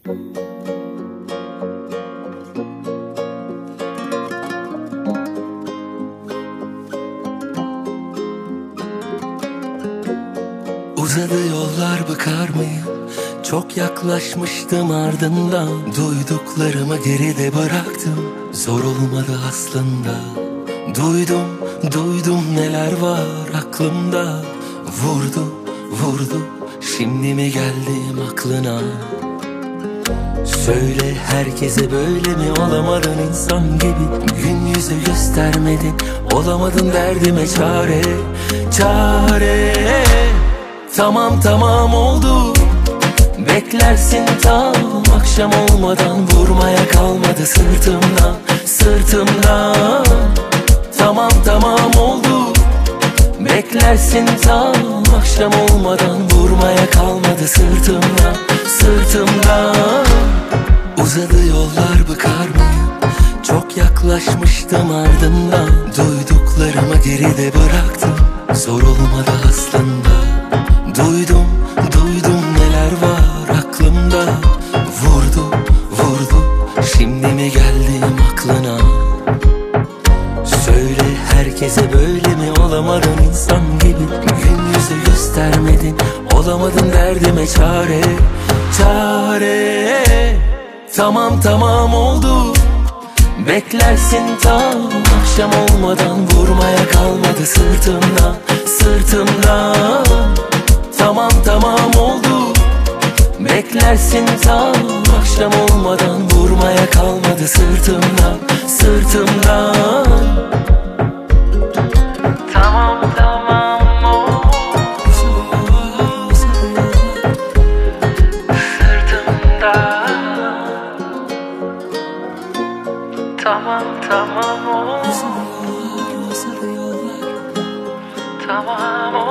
Uzadı yollar, bakar mıyım? Çok yaklaşmıştım, ardından duyduklarımı geride bıraktım. Zor olmadı aslında. Duydum neler var aklımda. Vurdu şimdi mi geldim aklına? Söyle, herkese böyle mi? Olamadın insan gibi, gün yüzü göstermedin. Olamadın derdime çare. Tamam oldu. Beklersin tam akşam olmadan, vurmaya kalmadı sırtımdan. Tamam oldu. Beklersin tam akşam olmadan, vurmaya kalmadı sırtımdan. Uzadı yollar, bakar mıyım? Çok yaklaşmıştım, ardından duyduklarımı geride bıraktım. Zor olmadı aslında. Duydum neler var aklımda. Vurdu şimdi mi geldim aklına? Söyle, herkese böyle mi? Olamadın insan gibi, gün yüzü göstermedin. Olamadın derdime çare. Tamam oldu. Beklersin tam akşam olmadan, vurmaya kalmadı sırtımdan. Tamam oldu. Beklersin tam akşam olmadan, vurmaya kalmadı sırtımdan. Tamam oldu. Sırtımdan. Tamam oldu. Tamam oldu.